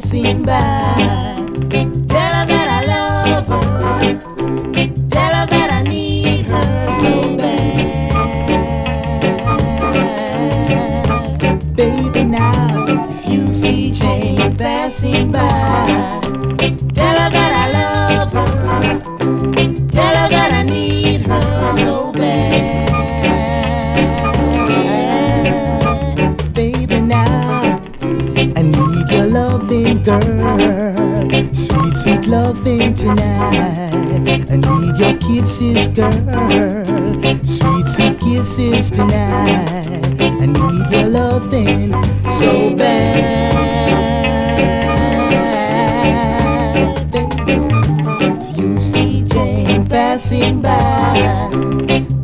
passing by. Tell her that I love her. Tell her that I need her so bad. Baby, now if you see Jane passing by, tell her that I love her. Tell her that I need her so bad. Baby, now I need your loving, girl. Sweet, sweet loving tonight. I need your kisses, girl. Sweet, sweet kisses tonight. I need your loving so bad. Baby, if you see Jane passing by,